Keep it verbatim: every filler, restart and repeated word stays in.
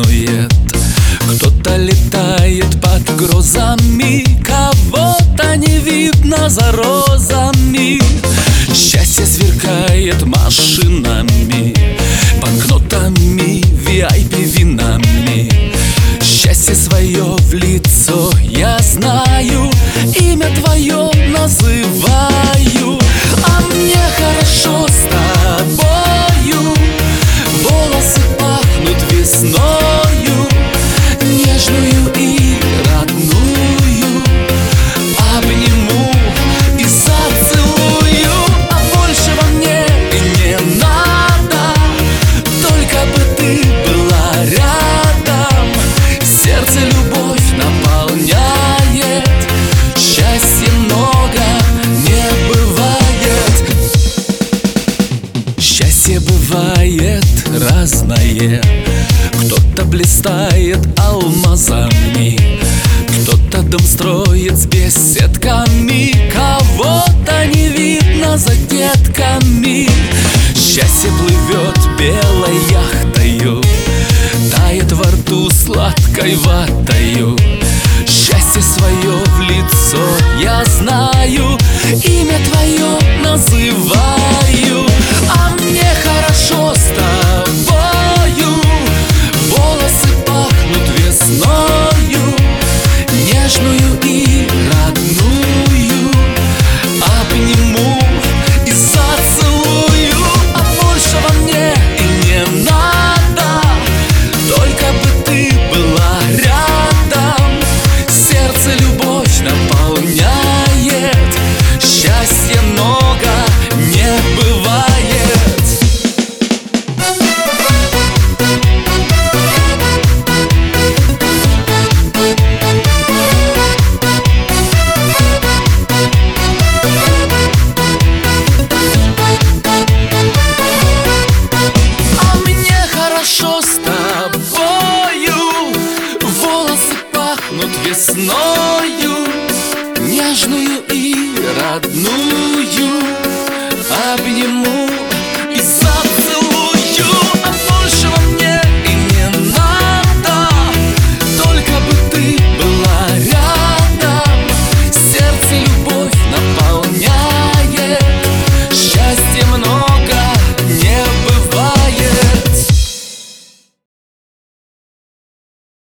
празднует. Кто-то летает под грозами, кого-то не видно за розами. Счастье сверкает машинами, банкнотами, ви ай пи винами. Счастье свое в лицо я знаю, имя твое называю. А мне хорошо с тобою, волосы пахнут весною, нежную и родную. Обниму и зацелую, а большего мне и не надо, только бы ты была рядом. Сердце любовь наполняет, счастья много не бывает. Счастье бывает разное, кто-то блистает алмазами, кто-то дом строит с беседками, кого-то не видно за детками. Счастье плывет белой яхтою, тает во рту сладкой ватою. Счастье свое в лицо я знаю, имя твое называю. А мне хорошо с тобою, волосы пахнут весною, нежную и родную. Обниму и зацелую, а большего мне и не надо, только бы ты была рядом. Сердце любовь наполняет, счастья много не бывает. А мне хорошо с тобою, волосы пахнут весною, нежную и родную. Обниму